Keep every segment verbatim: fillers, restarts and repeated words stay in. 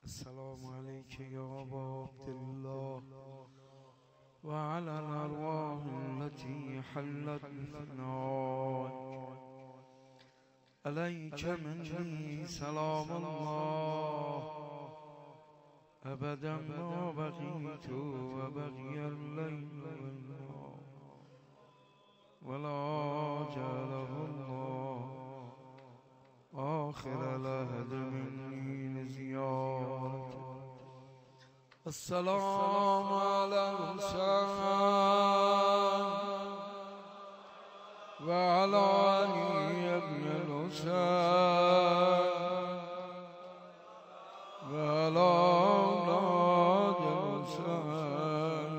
السلام عليك يا أبا عبد الله وعلى الأرواح التي حلت بفناء عليك مني سلام الله أبدا ما بقيت وبقي الليل والنهار ولا جعله الله آخر العهد مني لزيارته. السلام على الحسين وعلى علي بن الحسين وعلى أولاد الحسين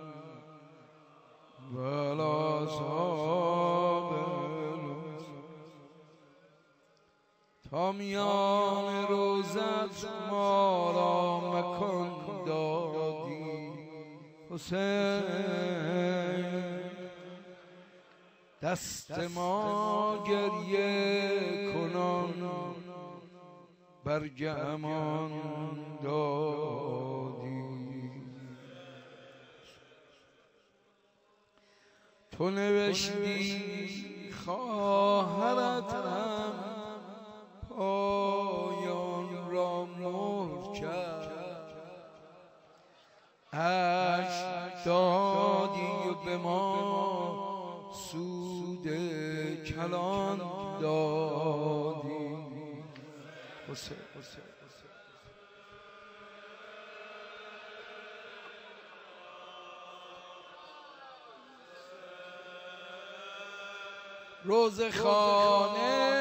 وعلى أصحاب تا میان روزت ما را مکن دادی حسین، دست ما گریه کنان برگ امان دادی. تو نوشتی خواهرت هم پایان را مهر کرد، عشق دادی و به ما سود کلان دادی. حسین روزخانه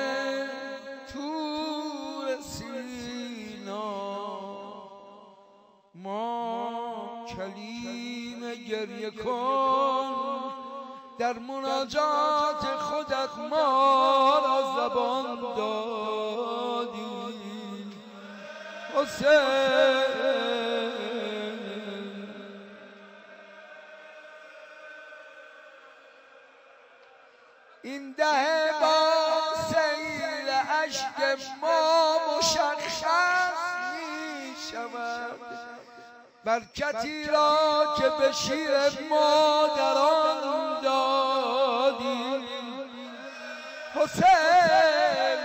ما کلیم گریه کن، در مناجات خودت ما را زبان دادی حسین. این ده با سیل اشک ما مشخص می شود، برکتی را که به شیر مادران دادی حسین.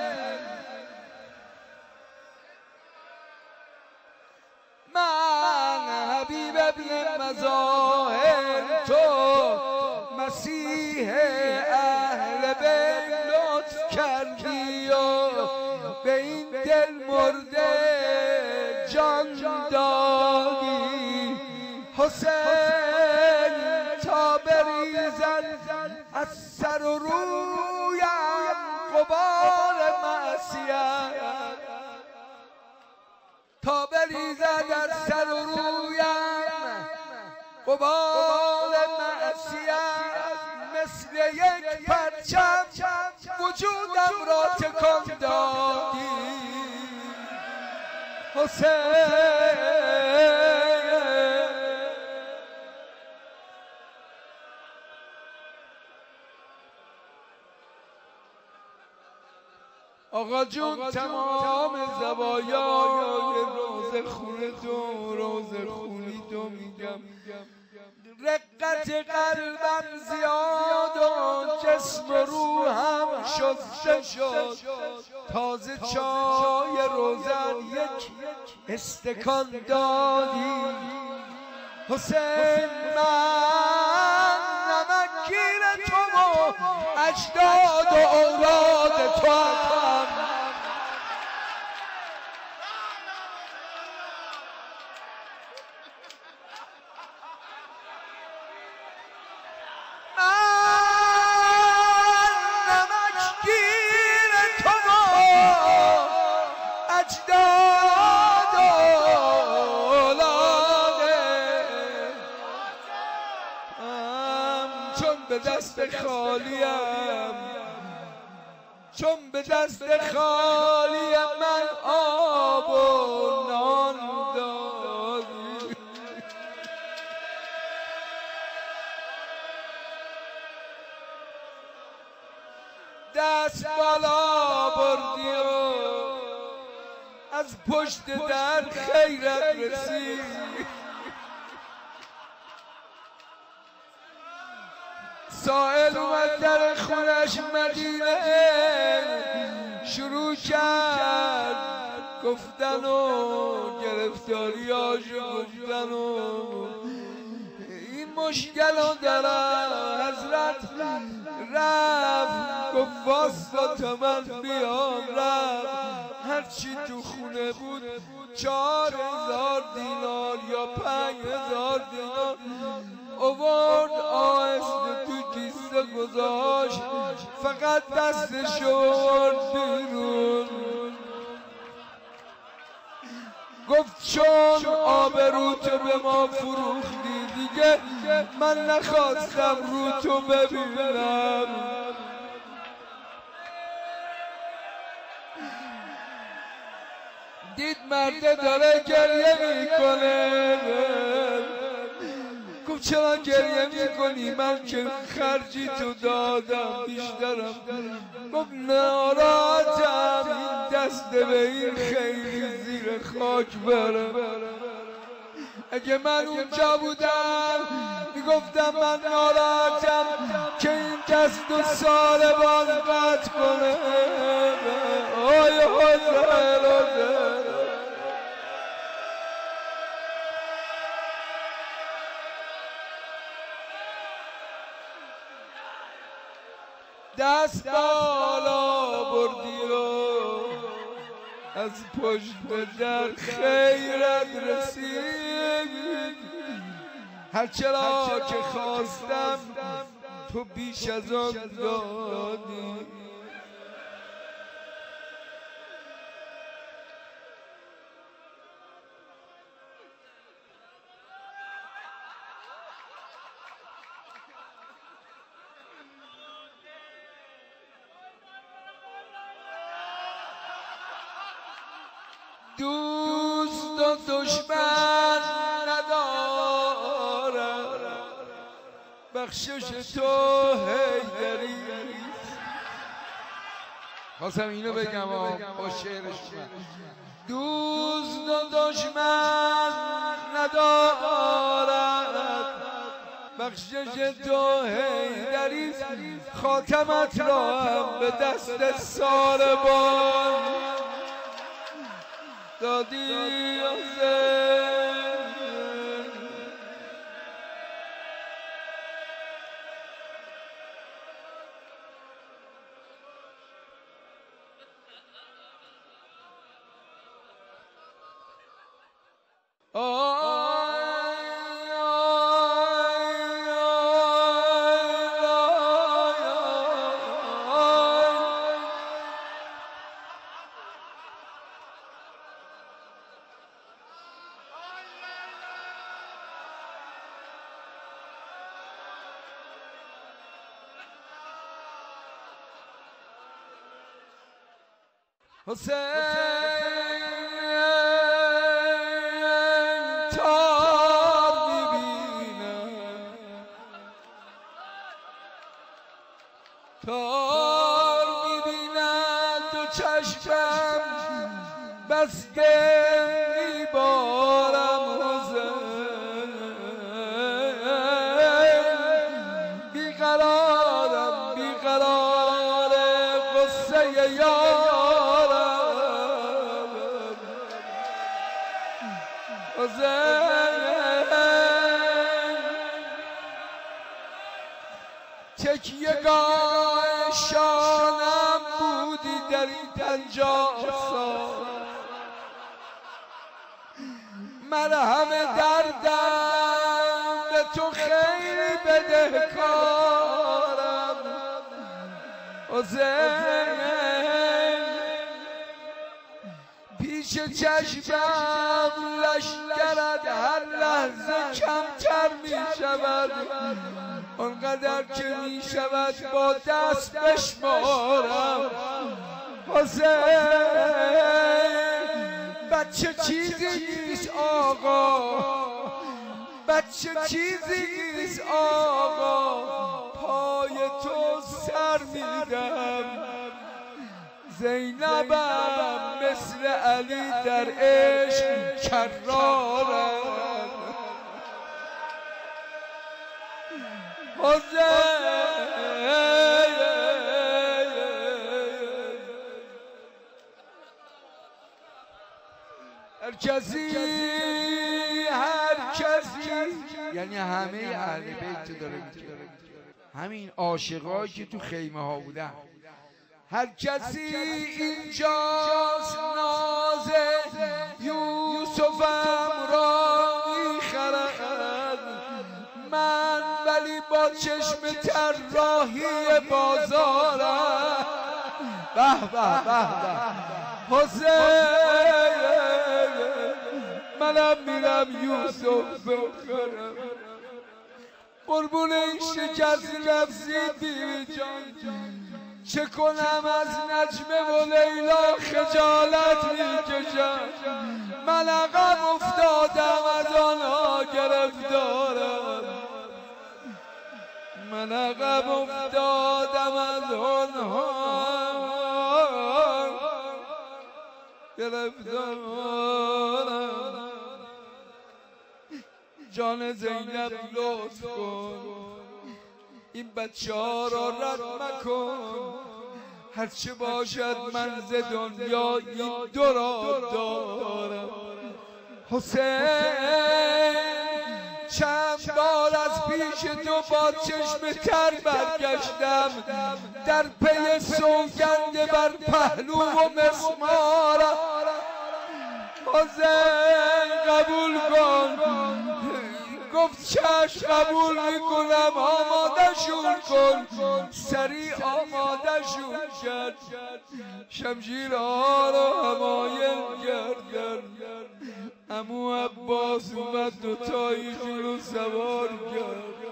من حبیب ابن مظاهر، تو مسیح اهل بیت لطف کردی و به این دل مرده جان دادی حسین. تا بریزد از سر و رویم غبار معصیت، تا بریزد از سر و رویم غبار معصیت، مثل یک پرچم وجودم را تکان دادی حسین. آقا جون تمام زوایای روز خونه تو روز خونی تو میگم، رقت قلبم زیاد و جسم و روحم شسته شد، تازه چای روزن یک استکان دادی حسین. من نمکگیر تو و اجداد و اولاد تو هم، به دست خالیم، چون به دست خالی من آب و نان دادی. دست بالا بردی و از پشت در خیرت رسید. سائل اومد در خونش مدینه، شروع کرد گفتن و گرفتاریاشو گفتن و این مشکل رو دارم. حضرت رفت گفت واسطا تا من بیام. رفت هرچی تو خونه بود چهار هزار دینار یا پنج هزار دینار آورد، آهسته تو کیسه گذاشت، فقط دستش آورد بیرون. گفت چون آبروتو به ما فروختی دیگه من نخواستم رو تو ببینم. دید مرده داره گریه میکنه، گفت چرا گریه میکنی؟ من که خرجی تو دادم بیشترم. گفت ناراحتم این دست به این خیلی زیر خاک بره. اگه من اونجا بودم میگفتم من ناراحتم که این دست و سالبان قطع کنه. آی حضر دست بالا بردی و از پشت در خیرت رسید. هرچرا که خواستم تو بیش از آن دادی. دوست و دشمن ندارم، بخشش تو حیدری. خواستم اینو بگم با شعرش. دوست و دشمن ندارد، بخشش تو حیدری. خاتمت را هم به دست ساربان دادی. حسین تار میبینم، تار میبینم تو چشمم بس که میبارم. حسین بیقرارم بیقرار قصه یارم. تکیه‌گاه شانم بودی در این پنجاه سال، مرهم دردم به تو خیلی بدهکارم. حسین پیش چشمم لشکرت هر لحظه کمتر می شود، آنقدر که می شود با دست بشمارم. حسین بچه چیزی نیست آقا، بچه چیزی نیست آقا، پای تو سر میدم، زینبم مثل علی در عشق کرارم هر کسی هر کسی یعنی همه اهل بیت داره میگه، همین عاشقایی که تو خیمه ها بودن، هر کسی اینجاست ناز یوسفم را میخرد، من ولی با چشم طراحی بازارم. به به به به حسین، منم میرم یوسف بخرم، قربون این شکست نفسی بیوی جان، چه کنم از نجمه و لیلا خجالت میکشم، من عقب افتادم از آنها گرفتارم، من عقب افتادم از آنها گرفتارم. جان زینب لطف کن، این بچه ها را رد مکن، هرچه باشد من ز دنیا این دو را دارم. حسین چند بار از پیش تو با چشم تر برگشتم، در پی سوگند بر پهلو و مسمارم. حسین قبول کن، گفت چشم قبول میکنم، آماده شون کن، سریع آماده شون کرد، شمشیرها را حمایل کردن. عمو عباس اومد دوتایشون رو سوار کرد،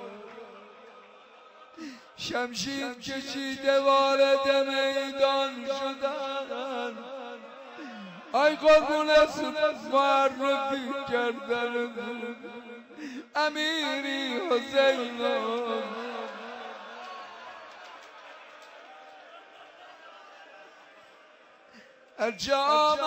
شمشیر کشیده وارد میدان شدن، آی قربون معرفی کردن امیری حسین. هرچه آمد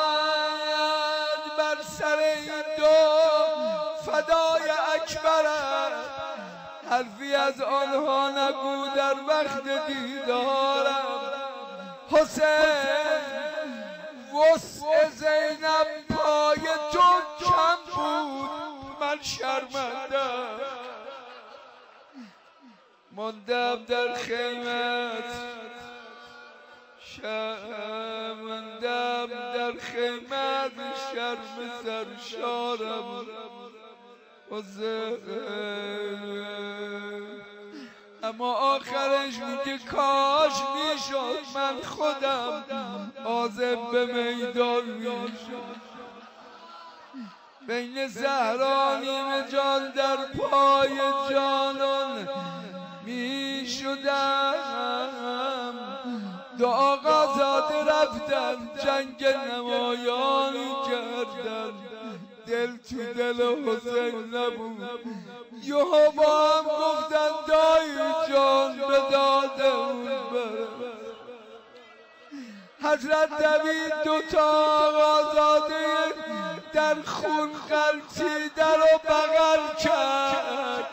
بر سر این دو فدای اکبرم، حرفی از آنها نگو در وقت دیدارم. حسین وسع زینب پای تو کم بود، من شرمندم ماندم در خیمت، شرمندم در خیمت، شرم سرشارم. اما آخرش میگه کاش میشد من خودم عازم به میدان میشد، بین زهرانیم جان در پای جانان میشدم. دو آقا زاده رفتن جنگ نمایانی کردن، دل تو دل حسین نبود، یهو با هم گفتن دایی جان به دادمون برم. حضرت دوید دوتا آقا زاده در خون غلطیده رو بغل کرد،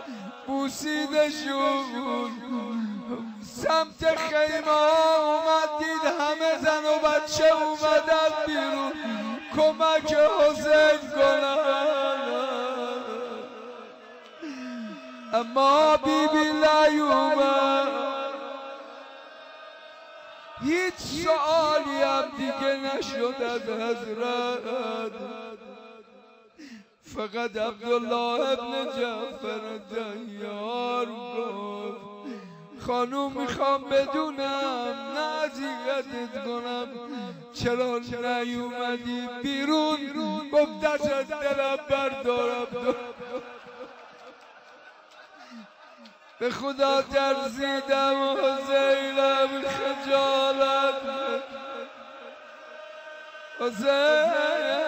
بوسیدشون، سمت خیمه ها اومد، دید همه زن و بچه اومدن بیرون کمک حسین کنن، اما بی بی نیومد. هیچ سوالی هم دیگه نشد از حضرت، فقط عبدالله ابن جعفر دیار گفت خانوم میخوام بدونم، نه اذیتت کنم، چرا نیومدی بیرون؟ گفت دست از دلم بردارم، به خدا ترسیدم حسینم خجالت حسین.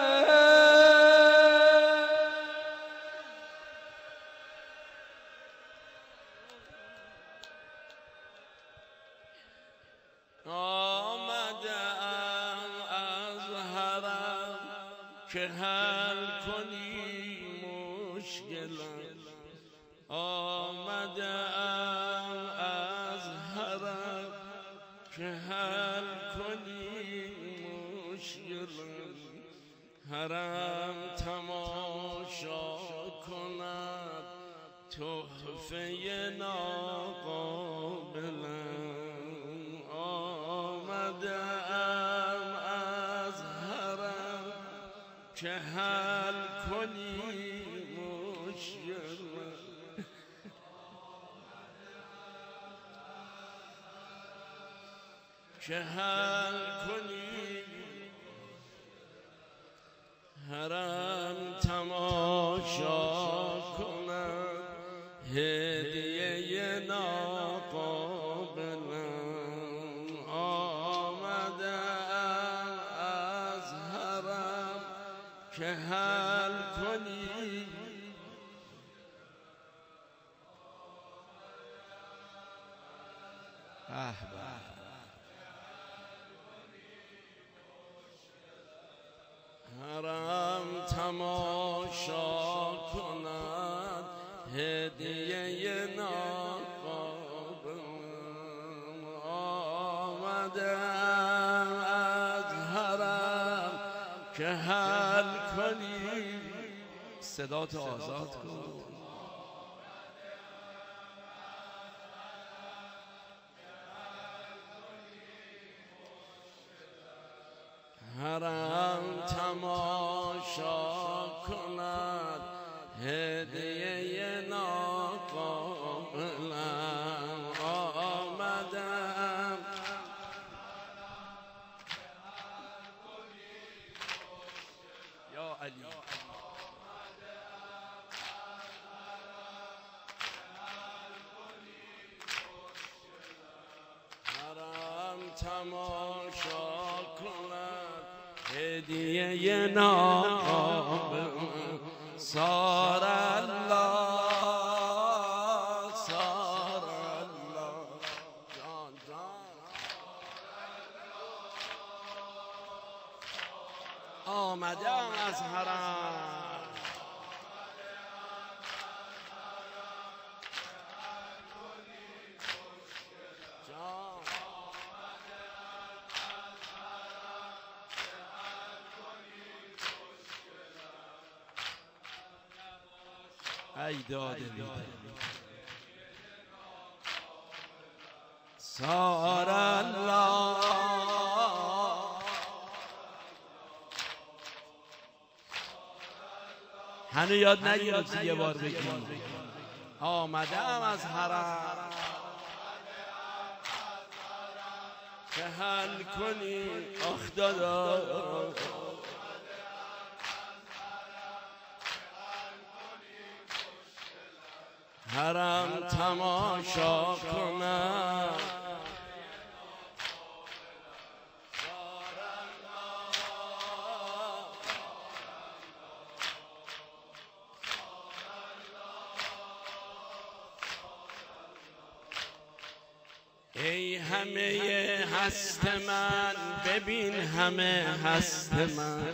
آمد که حل کنی مشکلم آمدم از حرم که حل کنی مشکلم حرم تماشا کند تحفه ناقابلم آمدم از حرم که حل کنی مشکلم که حل کنی حرم تماشا کنم هدیه ناقابلم آمدم از حرم که حل کنی حرم تماشا کند هدیه ناقابلم آمدم از حرم که حل کنی صدا تو آزاد کن حرم تماشا کند هدیه ناقابلم آمدم یا علی حرم تماشا کند هدیه ناقابلم صار الله صار الله جان جان آمدم از حرم جان ای داده بیده صار الله هنو یاد نگیرد یه بار بگیم آمدم از حرم که حل کنی آخ دادا حرم تماشا کنم ای همه هست من ببین همه هست من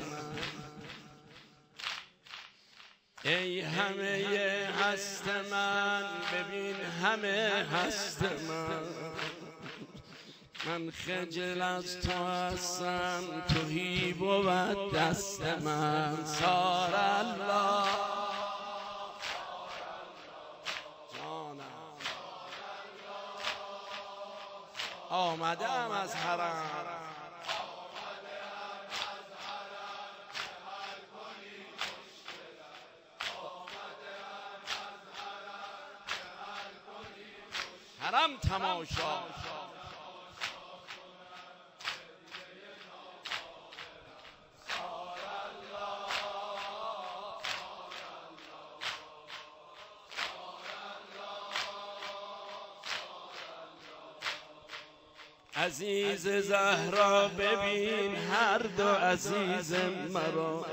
ای همه هست من ببین همه هست من من خجل از تو هستم توهی بود دست من صار الله جانم آمدم از حرم حرم تماشا عزیز زهرا ببین هر دو عزیز مرا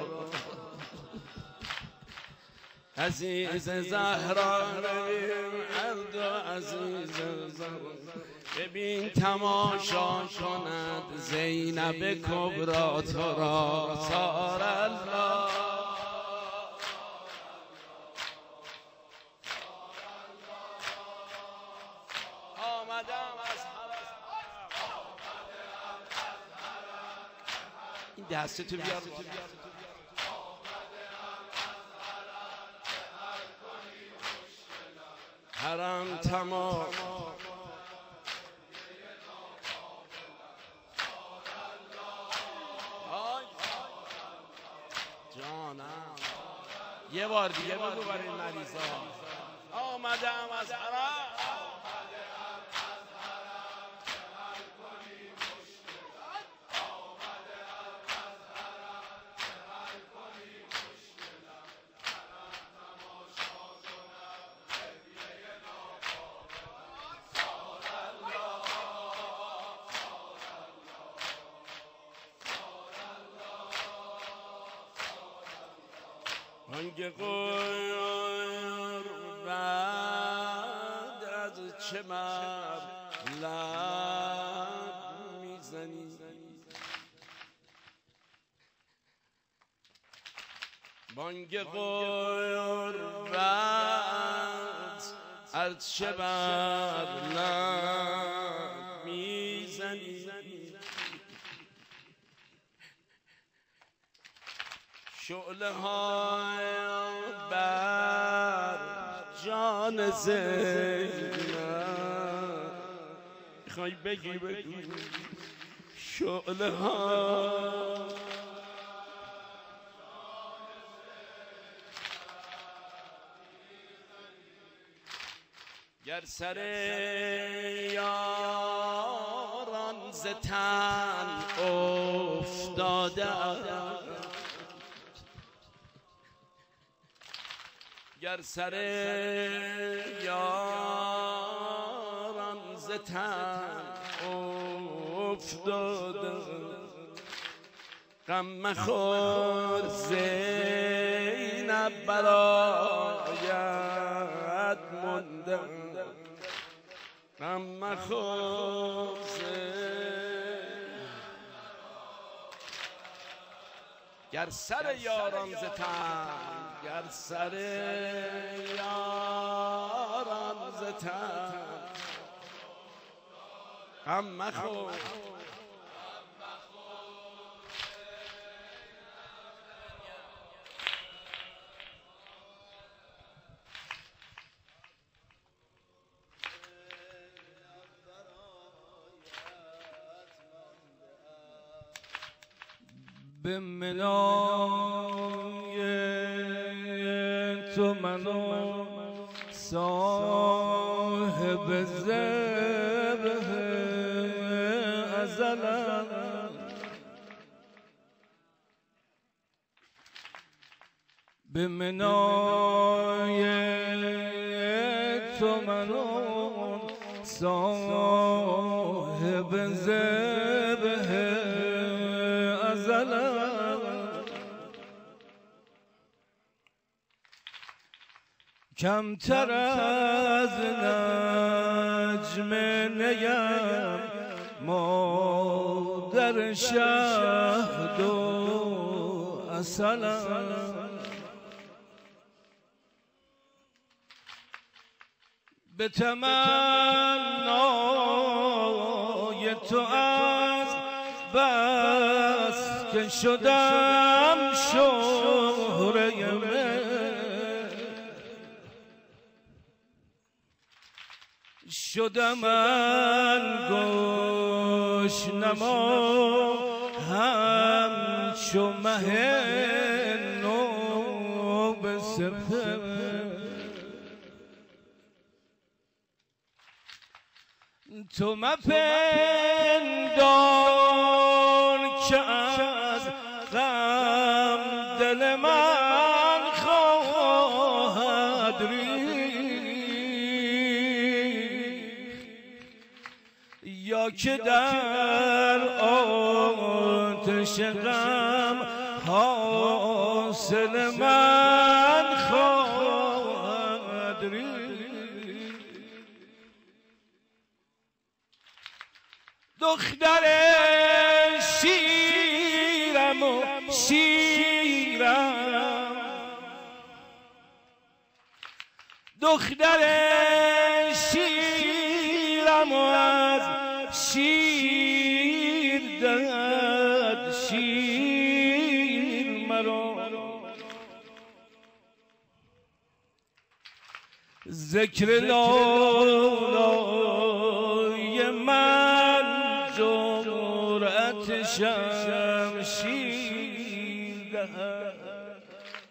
عزیز زهرا ببین هر دو عزیز زهرا ببین تماشا کند زینب کبری تو را صار الله دستتو بیار حرم تمام جانم یه بار دیگه بگو برای این مریضا آمدم از حرم بانگ قربت از چه مبلغ میزنی بانگ قربت از چه مبلغ میزنی شعله های بر جان زینب میخوای بگی بگو شعله ها گر سر یاران ز تن افتاده گر سر یاران ز تن افتاده غم مخور زینب برایت مانده غم مخور گر سر یاران ز تن گر سر یاران ز تن غم مخور به منای تو منو صاحب ذبح ازلم به منای تو منو صاحب ذبح کمتر از نجم نیم مادر شهد و عسلم به تمنای تو از بس که شدم شهره من شدم من گوش نما همچو مه نو به سپهر تو مپندار که از غم دل من خواهد یا که در آتش غم حاصل من خواهد ریخت. دختر شیرم و شیرم دختر شیرم و از شیر دهد شیر ذکر لالای من جرأت شمشیر دهد.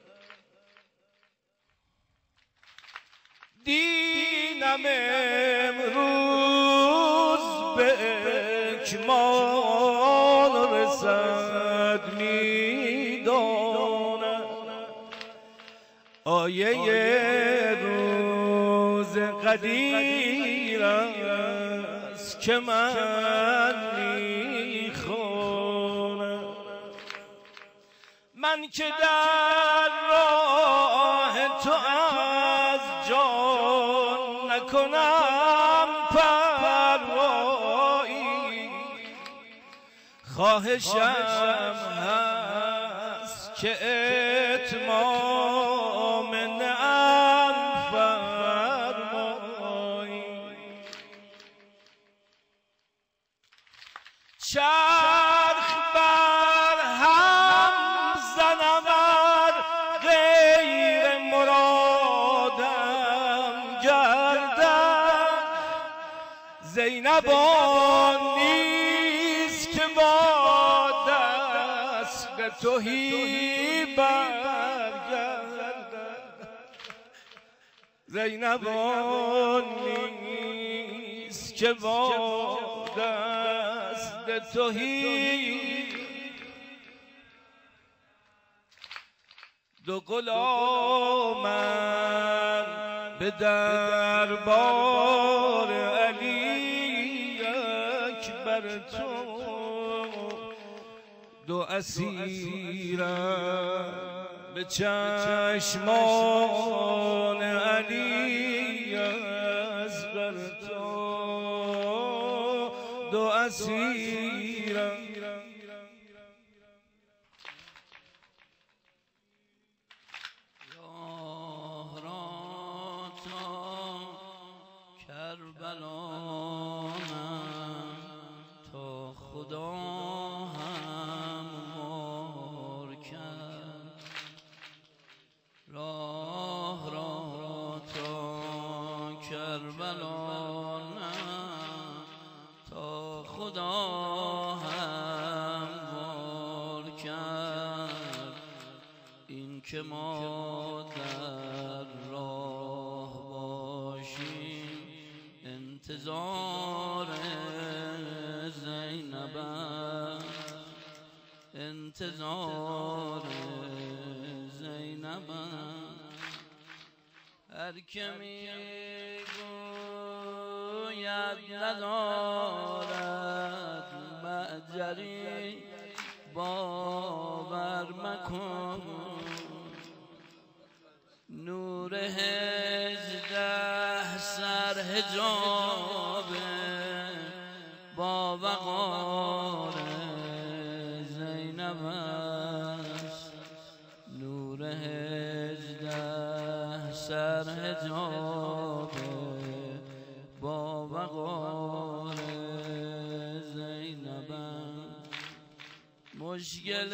دینم امروز به اکمال رسد میدانم، آیه روز قدیر است که من میخوانم. من که در راه تو از جان نکنم پروایی، خواهشم هست که اتمام نعم فرمایی. چرخ بر هم زنم ار غیر مرادم گردد، زینب آن نیست که با دست تهی برگردد. زینب آن نیست که با دست تهی. دو غلامم به دربار علی اکبر تو، دو اسیرم به چشمان علی اصغر تو، دو اسیرم. تا خدا هم مار کرد، راه را تا کربلا تا خدا هم مار کرد. این که ما در راه باشیم انتظار زینبم، انتظار زینبم. هر که میگوید ندارد معجری باور مکن، نور هجده سر حجاب با وقار زینب است، نور هجده سر حجاب با وقار زینب است. مشکل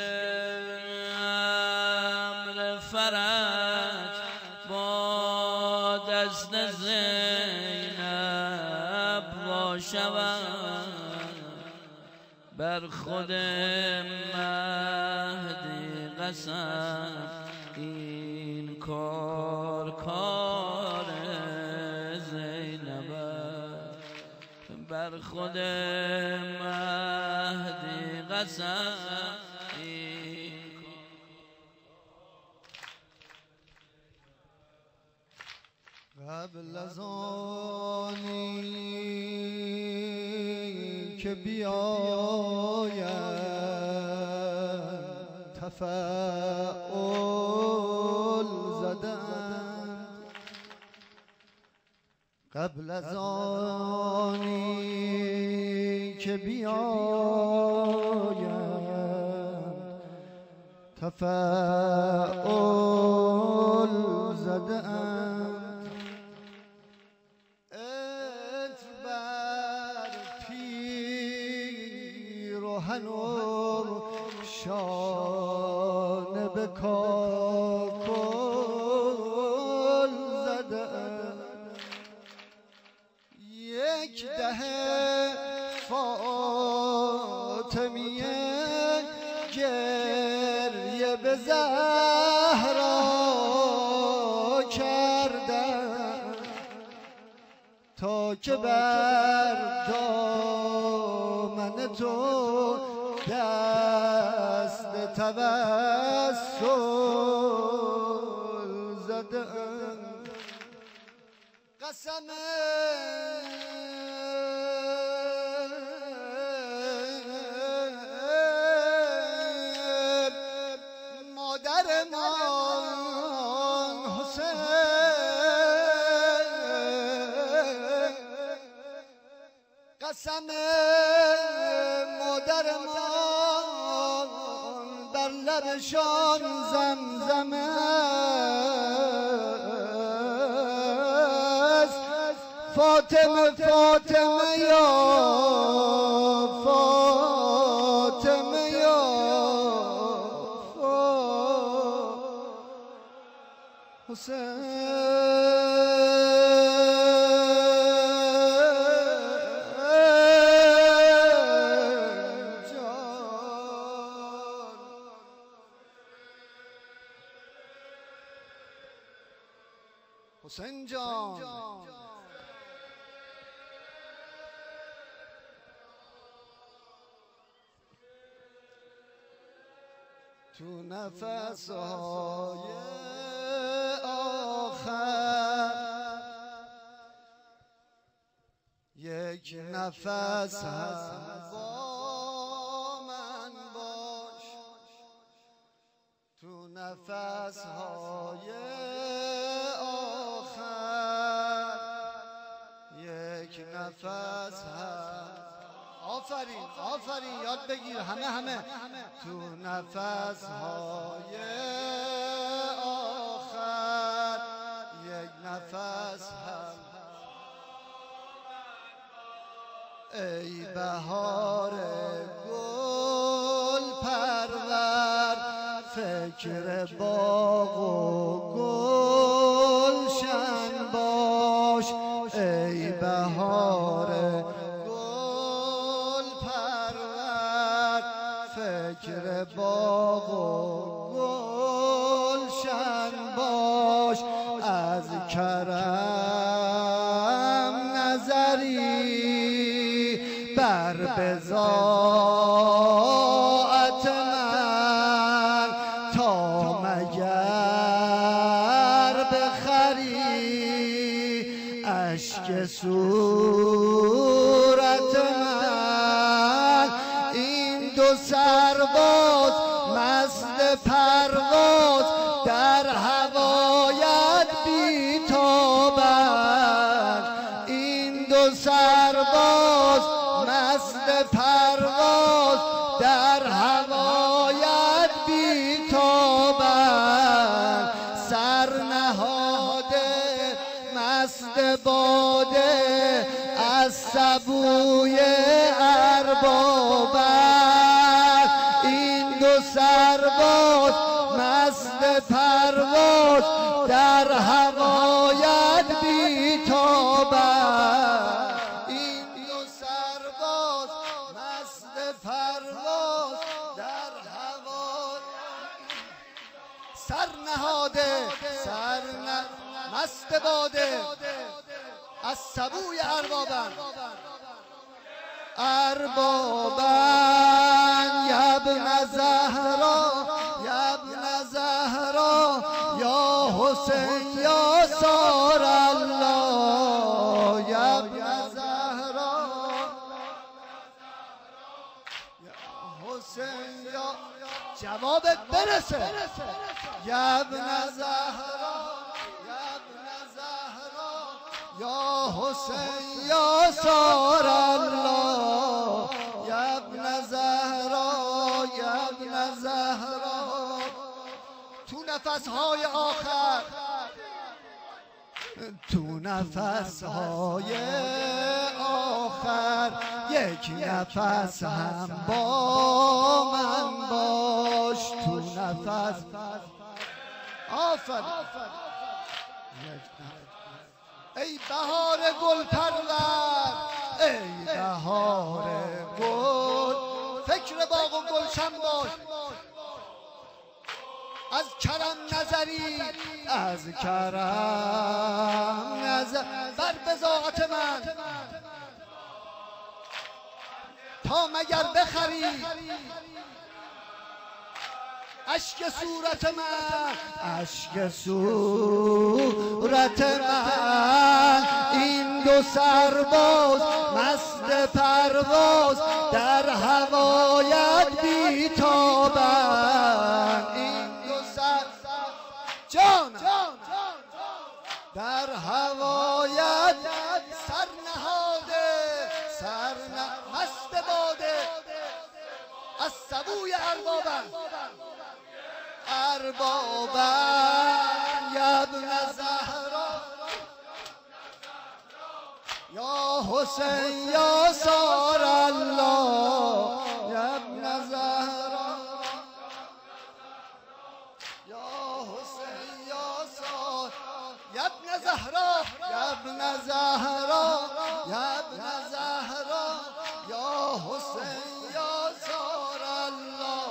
امر فرج با دست زینب وا شود، بر خود مهدی قسم این کار کار زینب است، بر خود مهدی قسم این قبل از آنی که بیاید تفاعل زدن، قبل از آنی که بیاید تفاعل زدن، هنور شانه به کاکل زده، تا که بر دامن تو دست توسل زدم. قسم مادرمان حسین، قسم مادرمان بر لبشان زمزم است. فاطمه فاطمه یا فاطمه یا حسین جان. تو نفس‌های آخر یک نفس هم با من باش. تو نفس‌های آخر یک نفس هم. آفرین آفرین، یاد بگیر همه همه. تو نفس‌های آخر یک نفس هم. ای بهار گل پرور، فکر باغ و گلشن باش. ای بهار گل پرور، فکر باغ و گلشن باش. از کرم نظری بر بضاعت من، تا مگر بخری اشک صورت من. این دو سرباز مست پرواز در هوایت بیتابند. این دو سرباز مست پرواز در هوایت بیتابند. سر نهاده مست باده از سبوی اربابند. این دو سرباز مست پرواز در هوایت بیتابند. این دو سرباز مست پرواز در هوا. سر نهاده سر مست باده از سبوی اربابند. اربابن یبن زهرا یبن زهرا یا حسین یا سار الله. یبن زهرا یا حسین یا جوابت برسه. یبن زهرا یبن زهرا یا حسین یا سار الله. یبن زهرا یبن زهرا. تو نفس‌های آخر تو نفس‌های آخر یک نفس هم با من باش. تو نفس آفرین. ای بهار گل پرور، ای بهار گل، فکر باغ و گلشن باش. از کرم نظری از کرم نظر بر بضاعت من تا مگر بخری اشک صورت من اشک صورت من این دو سرباز مست پرواز در هوایت بیتابند این دو سر جان در هوایت سر نهاده سر مست باده از سبوی اربابند اربابند یا ابن زهرا یا حسین یا سار الله یا ابن زهرا یا حسین یا سار یا ابن زهرا یا ابن زهرا یا ابن زهرا یا حسین یا سار الله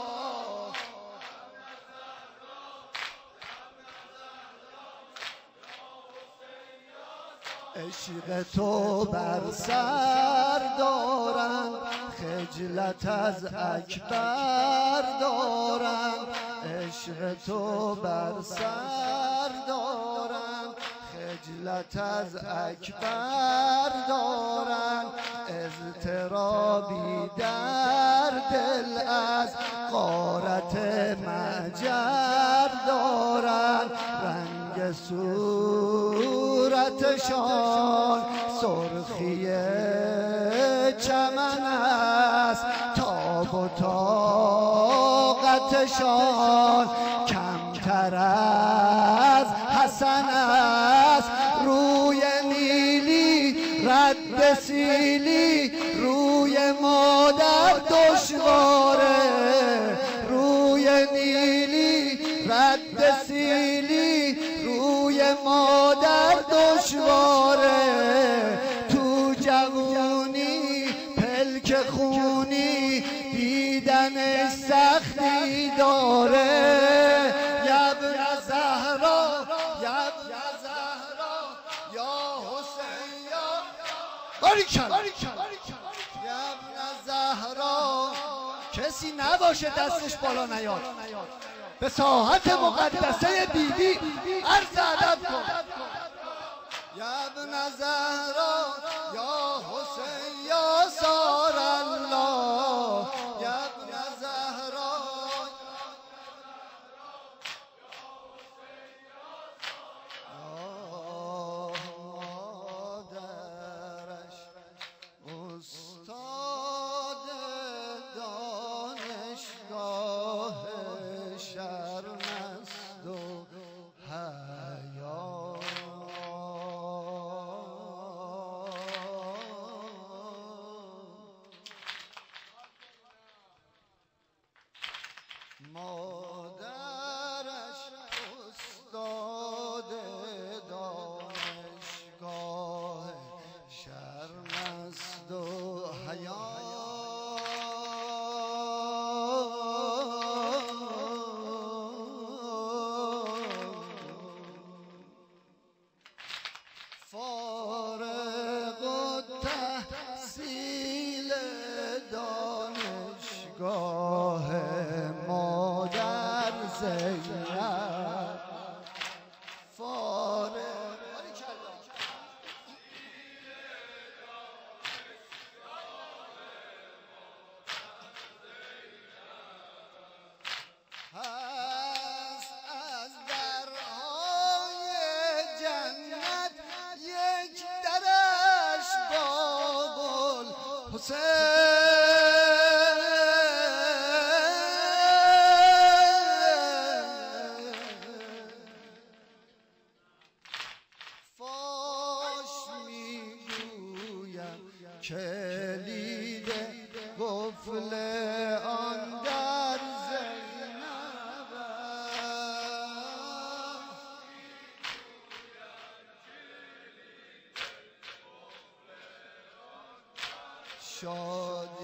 عشق تو بر سر دارم خجلت از اکبر دارم عشق تو بر سر دارم خجلت از اکبر دارم اضطرابی در دل از غارت مجر دارم رنگ صورتشان سرخی چمن است تاب و طاقتشان کمتر از حسن است روی نیلی رد سیلی روی مادر دشواره روی نیلی رد سیلی روی مادر دشواره تو جوونی پلک خونی دیدن سختی داره یا ابن زهرا یا ابن زهرا یا حسین یا باریکن یا ابن زهرا کسی نباشه دستش بالا نیاد به ساحت مقدسه بیبی عرض ادب کن یا ابن زهرا یا حسین یا سار الله یا ابن زهرا مادرش استاد دانشگاه شرم است و حیا مادرش استاد دانشگاه شرم است و حیا فارغ التحصیل دانشگاه مادر زینب فارغ هست از درهای جنت یک درش باب الحسین فاش میگویم کلید قفل آن در زینب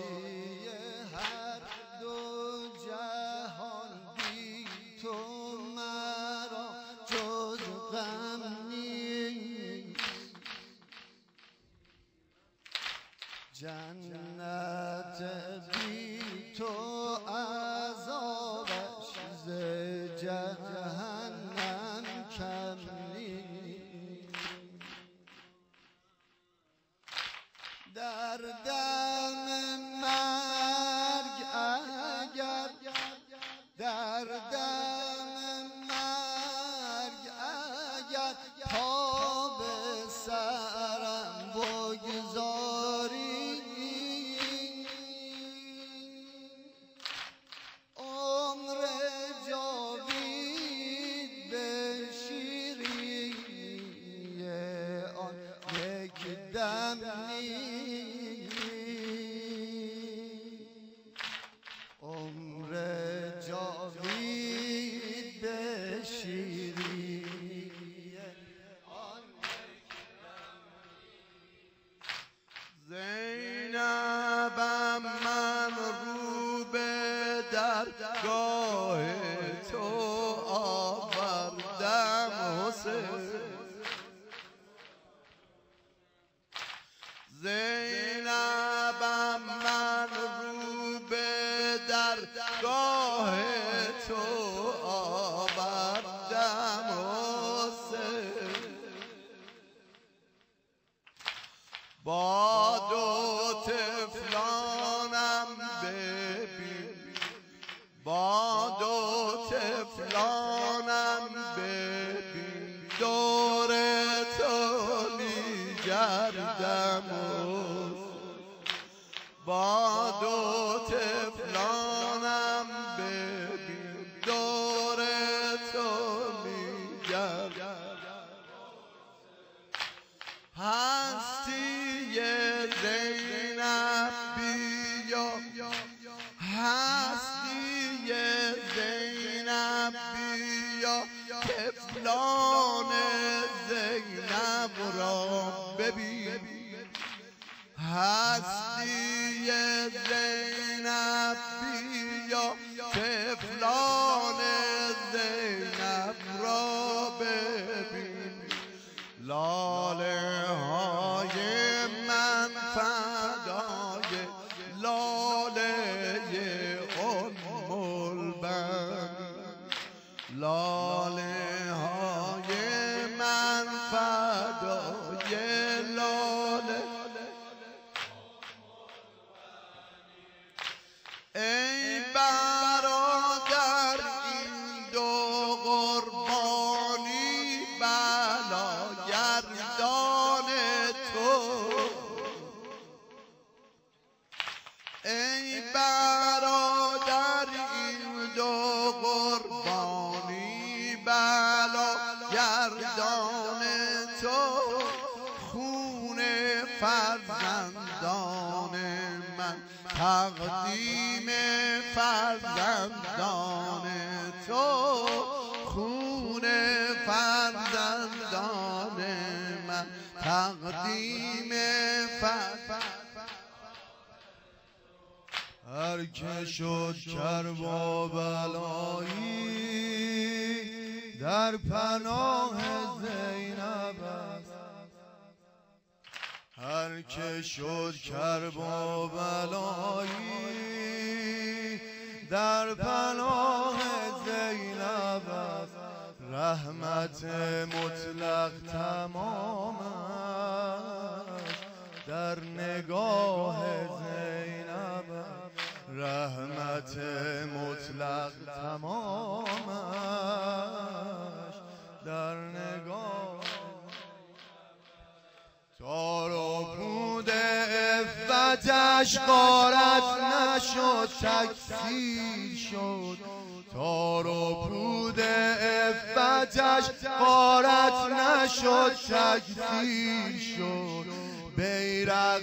شادی هر دو جهان بی تو جنت بی تو عذابش ز جهنم کم نیست. در دم مرگ اگر در دم مرگ اگر پا به سرم بگذاری عمر جاوید به شیری آن یک دم نیست. عمر جاوید به شیری آن یک دم نیست. زینبم من رو به درگاه تو آوردم حسین. زینبم من رو به درگاه تو آوردم حسین. با دو طفلانم ببین با دو طفلانم ببین دور تو میگردم. با دو طفلانم ببین دور تو میگردم. هستی زینب بیا هستی زینب بیا طفلان زینب را ببین. هستی زینب بیا طفلان زینب را ببین. لاله های من فدای لاله ام البنین. لاله های من فدای لاله. ای برادر این دو قربانی بلاگردان تو. ای برادر این دو قربانی بلاگردان تو. خون فرزندان من تقدیم فرزندان تو. خون فرزندان من تقدیم فرزندان. هر که شد کربلایی در پناه زینب است. هر که شد کربلایی در پناه زینب است. رحمت مطلق تمام است در نگاه زینب است. رحمت مطلق تمام است در نگاه. تار و پود عفتش غارت نشد تکثیر شد. تار و پود عفتش غارت نشد تکثیر شد. بیرق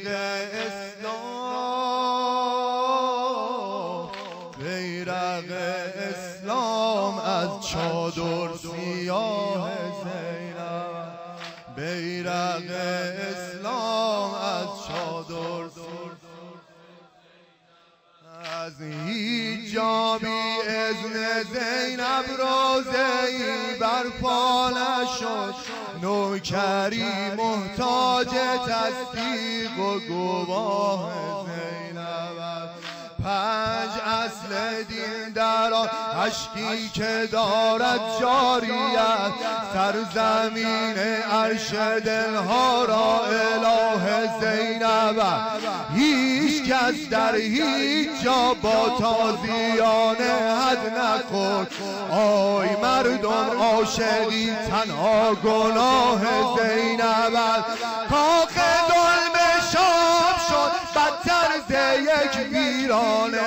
اسلام بیرق اسلام از چادر سیاه زینب. بیرق اسلام از چادر از هیچ جا بی اذن زینب روزه‌ای برپا نشد، نوکری محتاج تصدیق و گواه زینب. پنج اصل دین در آن اشکی که دارد جاریت، سرزمین عرش دلها را اله زینب. هیچ کس در هیچ جا با تازیانه حد نخورد، آی مردم عاشقی تنها گناه زینب. کاخ ظلم شام شد بدتر ز یک ویرانه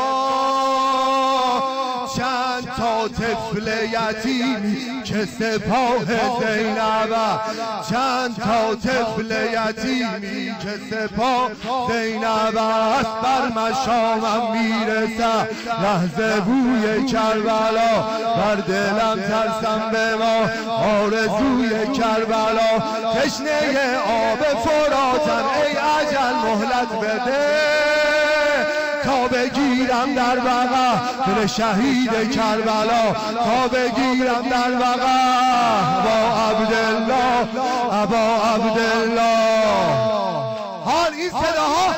با، چند تا طفل یتیمی که سپاه زینب، چند تا طفل یتیمی که سپاه زینب است. بر مشامم میرسه لحظه بوی کربلا، بر دلم ترسم به ما آرزوی کربلا. تشنه آب فراتم ای اجل مهلت بده، تا بگیرم در بقا دل شهید کربلا، تا بگیرم در بقا ابا عبدالله ابا عبدالله. حال این صداها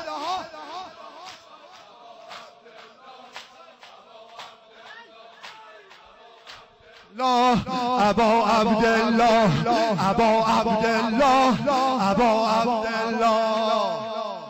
لا ابا عبدالله ابا عبدالله ابا عبدالله.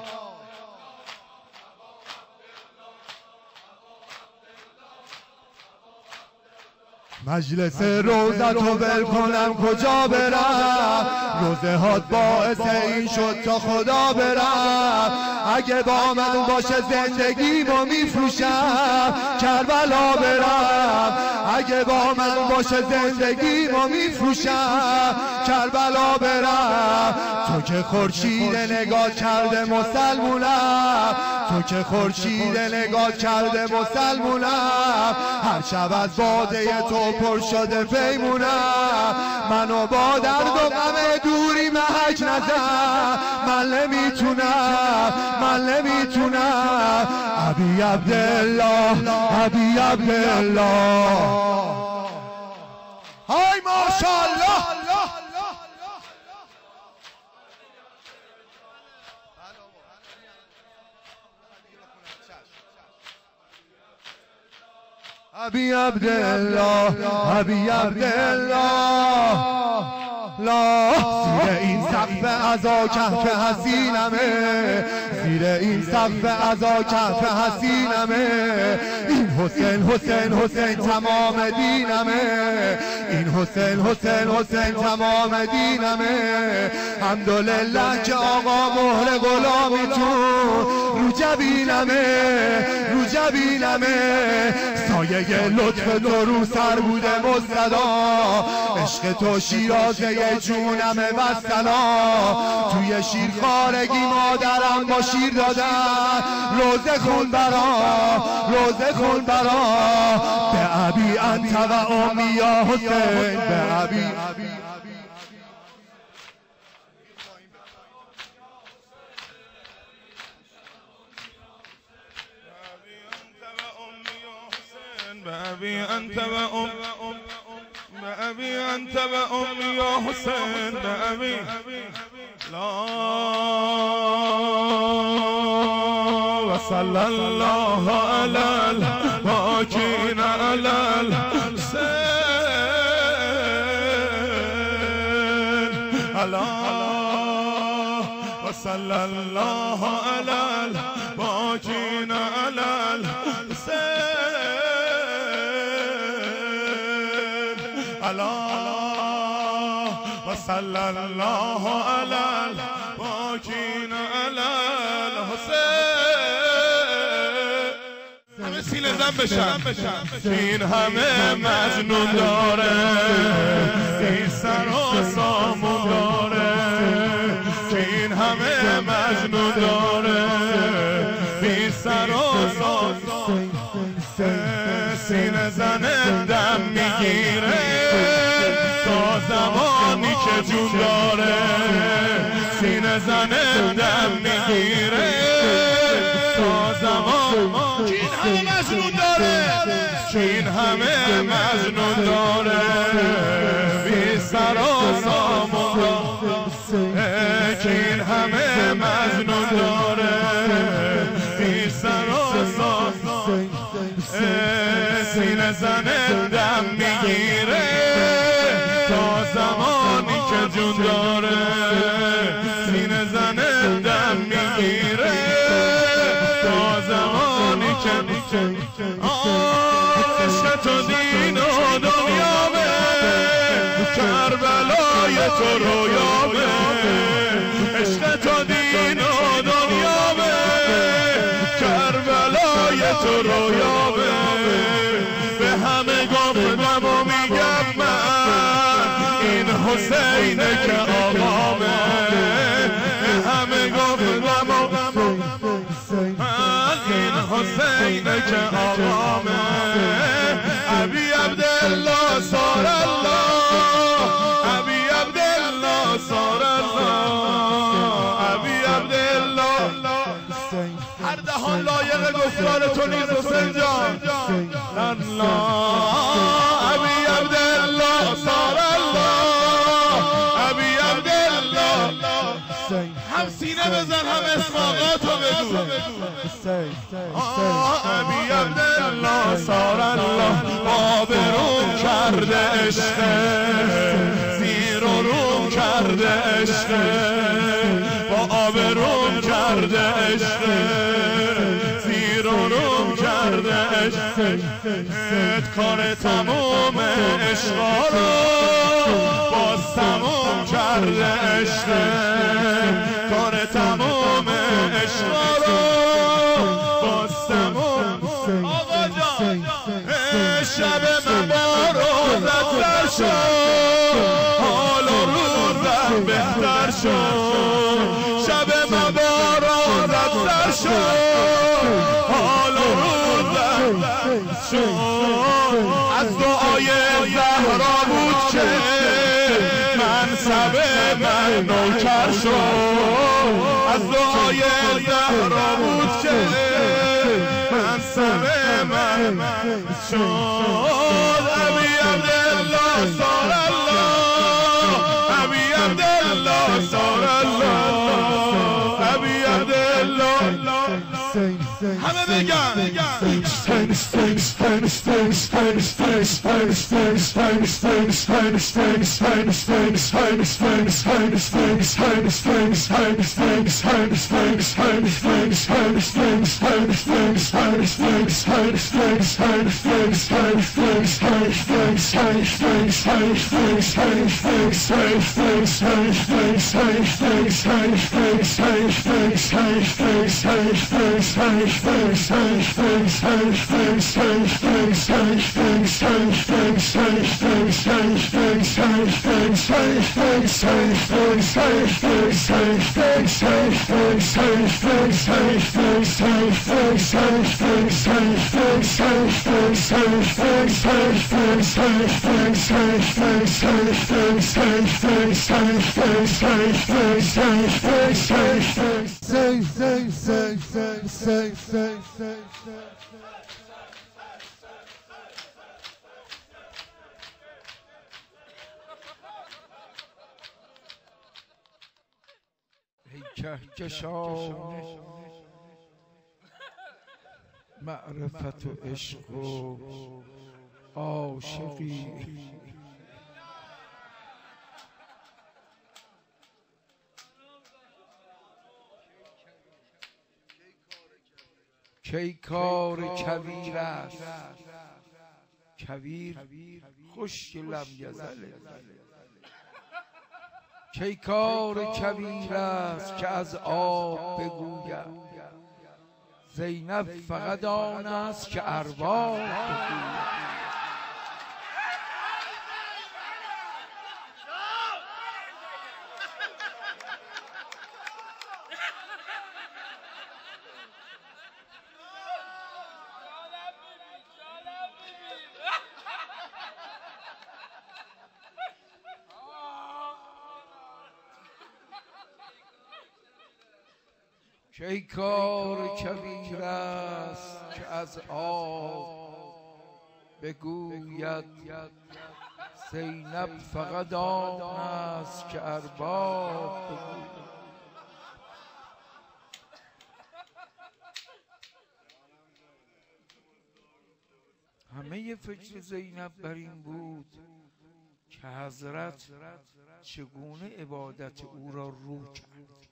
مجلس روزت رو ول کنم کجا برم، روزه هات باعث این شد تا خدا برم. اگه با من باشه زندگیمو میفروشم کربلا برم، اگه با من باشه زندگیمو میفروشم کربلا برم. تو که خورشید نگاه کرده مسلمونم، تو که خورشید نگاه کرده مسلمونم. هر شب از باده تو پر شده پیمونم، منو با درد و غم دوری محک نزن. من نمیتونم من نمیتونم ابی عبدالله ابی عبدالله. های ماشاءالله. ابی عبدالله ابی عبدالله. لا زیر این سقف عزا کهف حسینمه، زیر این سقف عزا کهف حسینمه. این حسین حسین حسین تمام دینمه، این حسین حسین حسین تمام دینمه. حمدالله که آقا مهر غلامیتون رو جبینمه رو جبینمه. سایه لطف تو رو سر بوده مستدا، عشق تو شیرازه جونمه والسلام. توی شیرخوارگی مادرم با شیر دادن، روزه خون برا روزه خون برا. به ابی انت و امی یا حسین، به ابی بأبي أنت وأم بأبي أنت وأمي يا حسين بأبي. لا وصلى الله على الباكين على الحسين. الله وصلى الله على الباكين على الحسين. الله وصلى الله على الباكين على الحسين. همه سینه زن بشن. این همه مجنون داره، این سر و سامون داره. این همه مجنون داره، این سر و سامون. سینه زن دم میگیره تا زمانی که جون داره. سینه زن دم میگیره تا زمان. این همه مجنون داره بی سر و سامون داره که این همه مجنون داره بی سر و سامون سینه زنه دم میگیره تا زمانی که جون داره سینه زنه دم میگیره تا زمانی که عشق تو دین و دنیا به کربلای تو رویا به عشق تو دین و دنیا به کربلای تو رویا به به همه گفتم و میگم من این حسینه که آقامه به همه گفتم و من این حسینه که آقامه ابی عبدالله صار الله ابی عبدالله صار الله ابی عبدالله هر دهان لایق گفتار تو نیز حسین جان الله ابی عبدالله صار الله ابی عبدالله هم سینه بزن هم اسم آقا تو بگو ابی عبدالله صار الله آبروم کرده عشق زیر و روم کرده عشق با آبروم کرده عشق زیر و روم کرده عشق کار تموم عشقا رو باز تموم کرده عشق کار تموم عشقا رو باز تموم آقا جان شب مبارزت در شد حال و روزت بهتر شد شب مبارزت در شد حال و روزت شد از دعای زهرا بود که منصب من نوکر شد از دعای زهرا بود که منصب من شد ابی عبدالله صار الله ابی عبدالله صار الله ابی عبدالله همه بگن کهکشان معرفت و عشق و عاشقی کی کار کویر است کویر خوش لم یزله کی کار کویر است که از آب بگوید زینب فقط آن است که ارباب بگوید کی کار کبیر است که از آب بگوید زینب فقط آن است که ارباب بگوید. همه فکر زینب بر این بود که حضرت چگونه عبادت او را رو کرد.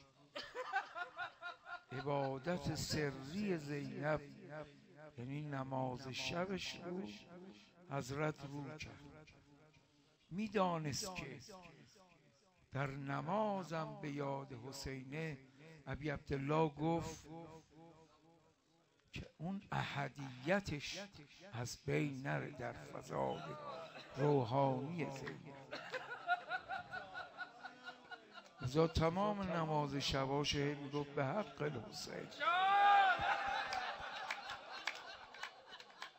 عبادت سری زینب یعنی نماز شبش رو حضرت رو کرد. میدانست که در نمازم به یاد حسینه ابی عبدالله گفت که اون احدیتش از بین نره در فضای روحانی زینب. لذا تمام نماز شباش میگفت به حق الحسین.